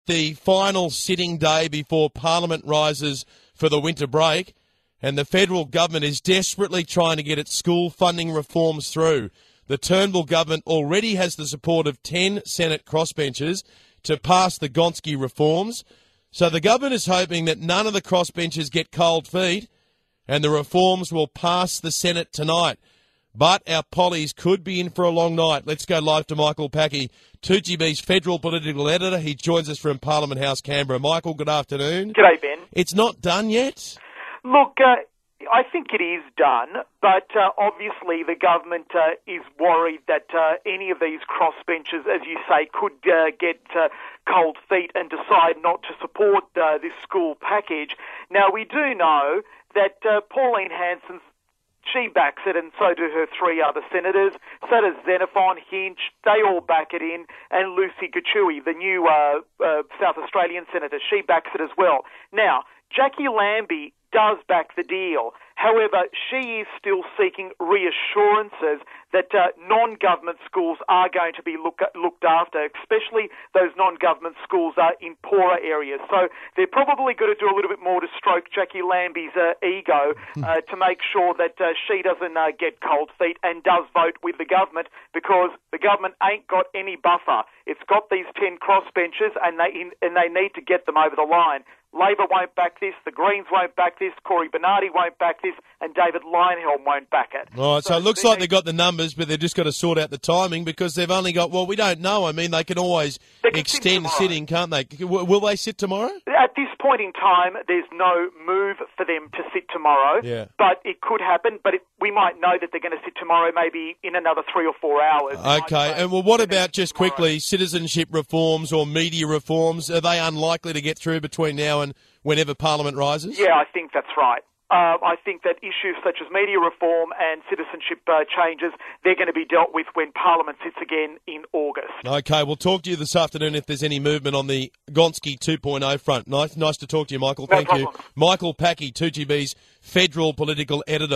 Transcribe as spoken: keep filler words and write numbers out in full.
the final sitting day before Parliament rises for the winter break, and the federal government is desperately trying to get its school funding reforms through. The Turnbull government already has the support of ten Senate crossbenchers to pass the Gonski reforms. So the government is hoping that none of the crossbenchers get cold feet and the reforms will pass the Senate tonight. But our pollies could be in for a long night. Let's go live to Michael Packy, two G B's federal political editor. He joins us from Parliament House, Canberra. Michael, good afternoon. G'day, Ben. It's not done yet? Look, uh, I think it is done, but uh, obviously the government uh, is worried that uh, any of these crossbenchers, as you say, could uh, get uh, cold feet and decide not to support uh, this school package. Now, we do know that uh, Pauline Hanson's she backs it, and so do her three other senators. So does Xenophon, Hinch. They all back it in. And Lucy Gachui, the new uh, uh, South Australian senator, she backs it as well. Now, Jackie Lambie does back the deal. However, she is still seeking reassurances that uh, non-government schools are going to be look, looked after, especially those non-government schools are in poorer areas. So they're probably going to do a little bit more to stroke Jackie Lambie's uh, ego uh, to make sure that uh, she doesn't uh, get cold feet and does vote with the government, because the government ain't got any buffer. It's got these ten crossbenchers, and they in, and they need to get them over the line. Labor won't back this, the Greens won't back this, Cory Bernardi won't back this, and David Leyonhjelm won't back it. All right, so, so it looks like they've got the numbers, but they've just got to sort out the timing, because they've only got, well, we don't know. I mean, they can always they can extend sitting, can't they? Will they sit tomorrow? At this point in time, there's no move for them to sit tomorrow, yeah. but it could happen, but it, we might know that they're going to sit tomorrow maybe in another three or four hours. Okay, and well, what about, just tomorrow. quickly, citizenship reforms or media reforms? Are they unlikely to get through between now and whenever Parliament rises? Yeah, I think that's right. Uh, I think that issues such as media reform and citizenship uh, changes, they're going to be dealt with when Parliament sits again in August. Okay, we'll talk to you this afternoon if there's any movement on the Gonski two point oh front. Nice, nice to talk to you, Michael. No Thank problem. you. Michael Packy, two G B's federal political editor.